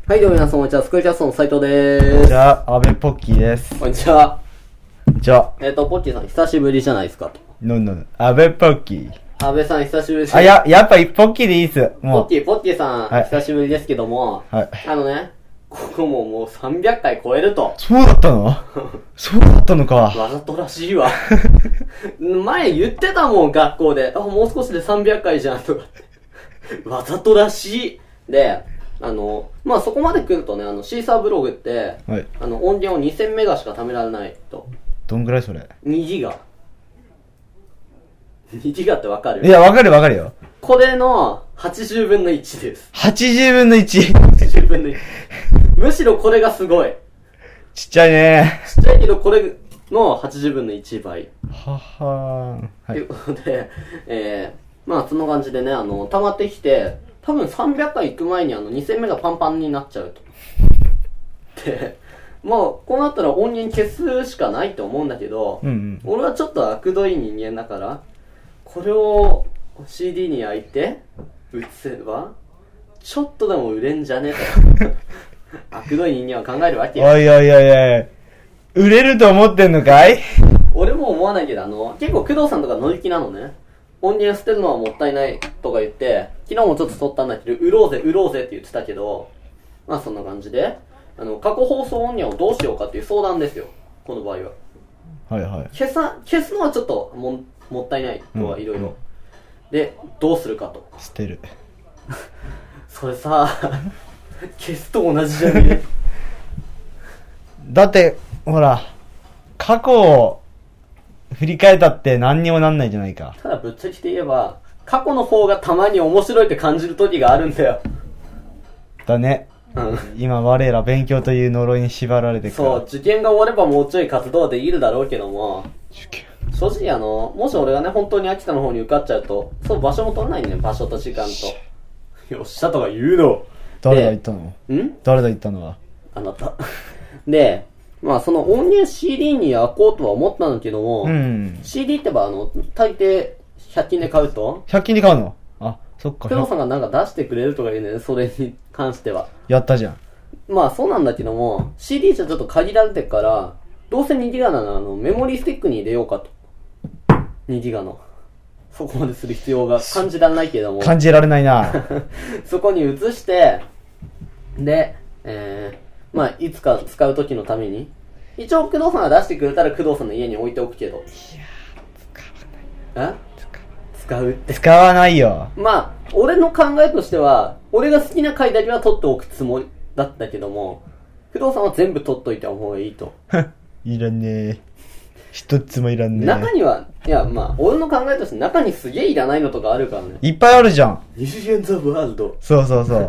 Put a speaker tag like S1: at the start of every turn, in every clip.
S1: はい、どうも皆さん、こんにちは。スクールキャストの斉藤でーす。
S2: じゃあ、安倍ポッキーです。
S1: こんにちは。
S2: じゃあ、
S1: ポッキーさん、久しぶりじゃないですかと。
S2: 安倍ポッキー。
S1: 安倍さん、久しぶりです。
S2: あ、やっぱポッキーでいいっす。もう。
S1: ポッキーさん、はい、久しぶりですけども、
S2: はい。
S1: ここもう300回超えると。
S2: そうだったのそうだったのか。
S1: わざとらしいわ。前言ってたもん、学校で。もう少しで300回じゃん、とか。わざとらしい。で、そこまで来るとね、シーサーブログって、
S2: はい。
S1: 音源を2000メガしか貯められないと。
S2: どんぐらいそれ
S1: ?2 ギガ。2ギガってわかる？
S2: いや、わかるよ。
S1: これの80分の1です。
S2: 80分の 1?
S1: 80分の1。むしろこれがすごい。
S2: ちっちゃいね。
S1: ちっちゃいけど、これの80分の1倍。
S2: ははー。
S1: ということで、そんな感じでね、溜まってきて、多分300回行く前に2000メガパンパンになっちゃうと。で、こうなったら音源消すしかないと思うんだけど、俺はちょっと悪どい人間だから、これを CD に焼いて、売せば、ちょっとでも売れんじゃねと。悪どい人間は考えるわけよ。
S2: おい、売れると思ってんのかい？
S1: 俺も思わないけど、結構工藤さんとか乗り気なのね。音源捨てるのはもったいないとか言って、昨日もちょっと撮ったんだけど、売ろうぜって言ってたけど、そんな感じで、過去放送音源をどうしようかっていう相談ですよ。この場合は。
S2: はい。
S1: 消すのはちょっともったいないとはいろいろ。で、どうするかと。
S2: 捨てる。
S1: それさ、消すと同じじゃねえ。
S2: だって、ほら、過去を振り返ったって何にもなんないじゃないか。
S1: ただぶっちゃけて言えば、過去の方がたまに面白いって感じる時があるんだよ。
S2: だね。今我ら勉強という呪いに縛られてくる。
S1: そう、受験が終わればもうちょい活動はできるだろうけども、正直もし俺がね、本当に秋田の方に受かっちゃうと、そう場所も取らないんだよ、場所と時間と。よっしゃとか言うの。
S2: 誰が言ったの？誰が言ったのは？
S1: あなた。で、その音源 CD に焼こうとは思ったんだけども、CD って大抵100均で買うと
S2: ?100 均で買うの？あ、そっか。
S1: 工藤さんがなんか出してくれるとか言うね、それに関しては。
S2: やったじゃん。
S1: そうなんだけども、CD じゃちょっと限られてるから、どうせ2ギガならメモリースティックに入れようかと。2ギガの。そこまでする必要が感じられないけども。
S2: 感じられないな。
S1: そこに移して、で、いつか使う時のために。一応工藤さんが出してくれたら工藤さんの家に置いておくけど。いや使わない。使うって。
S2: 使わないよ。
S1: 俺の考えとしては、俺が好きな回だけは取っておくつもりだったけども、工藤さんは全部取っといた方がいいと。
S2: いらねえ。一つもいらんねえ。
S1: 中には、俺の考えとして中にすげえいらないのとかあるからね。
S2: いっぱいあるじゃん。
S1: ニュージェンザワールド。
S2: そう。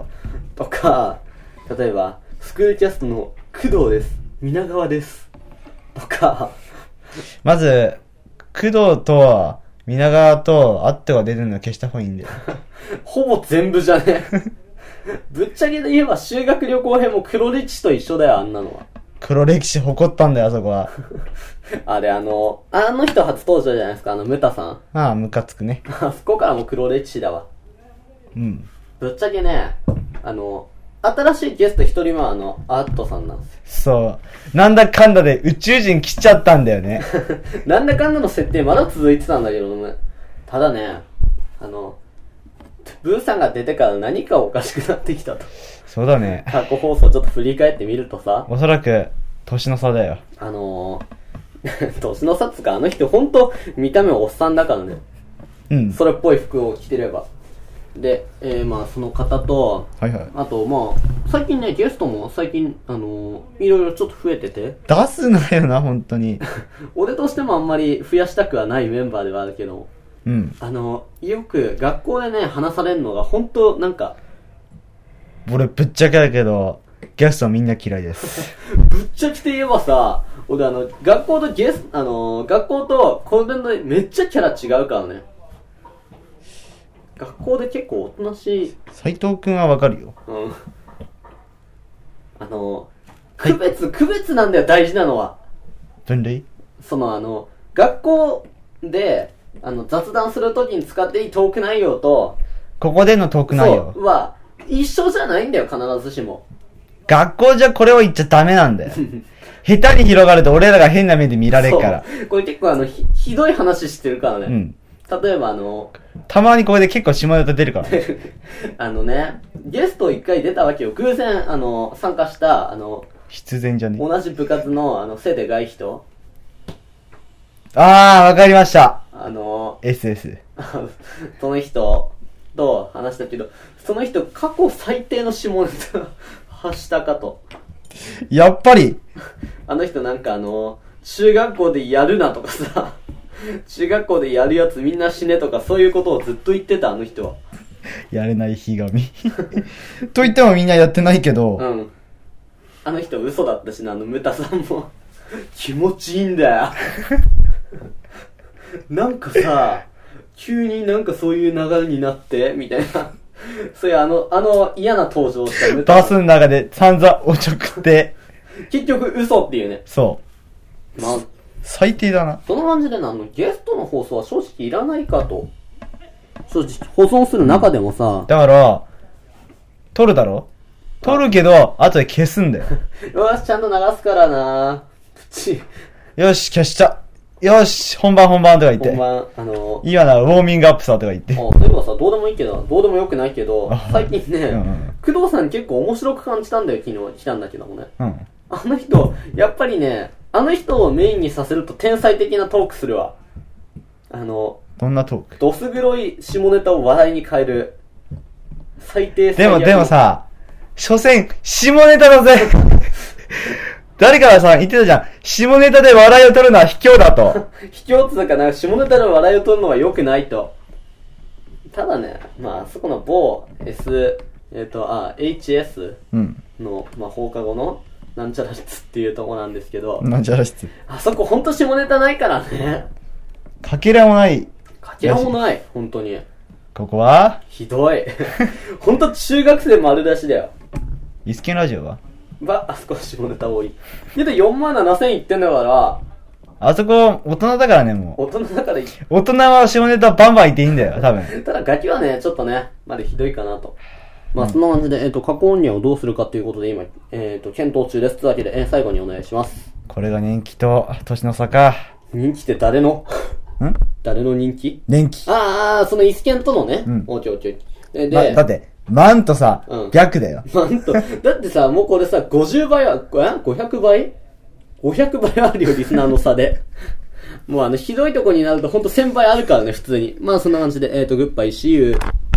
S1: とか、例えば、スクールキャストの工藤です。皆川です。とか。
S2: まず、工藤と、皆川と、あっては出てるのは消した方がいいんだよ。
S1: ほぼ全部じゃね。ぶっちゃけで言えば修学旅行編も黒歴史と一緒だよ、あんなのは。
S2: 黒歴史誇ったんだよ、あそこは。
S1: あれ、あの人初登場じゃないですか、ムタさん。
S2: ああ、ムカつくね。
S1: あそこからも黒歴史だわ。ぶっちゃけね、新しいゲスト一人目はアットさんなんです
S2: よ。そう。なんだかんだで宇宙人来ちゃったんだよね。
S1: なんだかんだの設定まだ続いてたんだけどね。ただね、ブーさんが出てから何かおかしくなってきたと。
S2: そうだね。
S1: 過去放送ちょっと振り返ってみるとさ。
S2: おそらく、年の差だよ。
S1: 年の差っつうか、あの人ほんと見た目おっさんだからね。それっぽい服を着てれば。で、その方と、あと、最近ね、ゲストも最近、いろいろちょっと増えてて。
S2: 出すなよな、本当に。
S1: 俺としてもあんまり増やしたくはないメンバーではあるけど、よく学校でね、話されるのが本当なんか、
S2: 俺ぶっちゃけだけど、ゲストはみんな嫌いです。
S1: ぶっちゃけて言えばさ、俺学校と学校とコンベントでめっちゃキャラ違うからね。学校で結構おとなしい。
S2: 斉藤くんはわかるよ。
S1: 区別なんだよ、大事なのは。
S2: 分類？
S1: 学校で、雑談するときに使っていいトーク内容と、
S2: ここでのトーク内容
S1: は、一緒じゃないんだよ、必ずしも。
S2: 学校じゃこれを言っちゃダメなんだよ。下手に広がると俺らが変な目で見られるから。
S1: これ結構ひどい話してるからね。
S2: うん。
S1: 例えば
S2: たまにこれで結構下ネタ出るから。
S1: ね、ゲスト一回出たわけよ。偶然、参加した、
S2: 必然じゃね
S1: 同じ部活の、背でかい人。
S2: あー、わかりました。SS。
S1: その人と話したけど、その人過去最低の下ネタ発したかと。
S2: やっぱり
S1: あの人なんか中学校でやるなとかさ、中学校でやるやつみんな死ねとかそういうことをずっと言ってた、あの人は。
S2: やれないひがみ。と言ってもみんなやってないけど。
S1: うん。あの人嘘だったしな、ムタさんも。気持ちいいんだよ。なんかさ、急になんかそういう流れになって、みたいな。そういう嫌な登場したムタ
S2: バスの中で散々おちょくって。
S1: 結局嘘っていうね。
S2: そう。まあ、最低だな。
S1: その感じでゲストの放送は正直いらないかと。正直、保存する中でもさ。
S2: だから、撮るだろ？撮るけど、後で消すんだよ。
S1: よし、ちゃんと流すからな。プチ。
S2: よし、消した。よし、本番とか言って。
S1: 本番、
S2: 今ならウォーミングアップさとか言って。
S1: そういえばさ、どうでもいいけど、どうでもよくないけど、最近ね、工藤さん結構面白く感じたんだよ、昨日来たんだけどもね。
S2: うん。
S1: あの人、やっぱりね、あの人をメインにさせると天才的なトークするわ。
S2: どんなトーク？
S1: どす黒い下ネタを笑いに変える。最低
S2: でもさ、所詮、下ネタだぜ。誰かがさ、言ってたじゃん。下ネタで笑いを取るのは卑怯だと。
S1: 卑怯っていうかな、下ネタで笑いを取るのは良くないと。ただね、まあ、そこの某HS の、まあ、放課後のなんちゃら室っていうとこなんですけど。
S2: なんちゃら室。
S1: あそこほんと下ネタないからね。
S2: かけらもない。
S1: かけらもない、ほんとに。
S2: ここは
S1: ひどい。ほんと中学生丸出しだよ。
S2: イスケンラジオは
S1: あそこは下ネタ多い。けど47,000いってんだから、
S2: あそこ、大人だからね、もう。
S1: 大人だから
S2: 大人は下ネタバンバン言っていいんだよ、多分。
S1: ただガキはね、ちょっとね、まだひどいかなと。まあ、そんな感じで、過去音源をどうするかっていうことで今、検討中です。というわけで、最後にお願いします。
S2: これが人気と、年の差か。
S1: 人気って誰の誰の人気？
S2: 年気。
S1: そのイスケンとのね。
S2: うん。
S1: オッケーオッケー。で、
S2: だって、万とさ、逆だよ。
S1: 万と、だってさ、もうこれさ、50倍は、500倍 ?500 倍あるよ、リスナーの差で。もうひどいとこになるとほんと1000倍あるからね、普通に。まあそんな感じで、グッバイ、See you。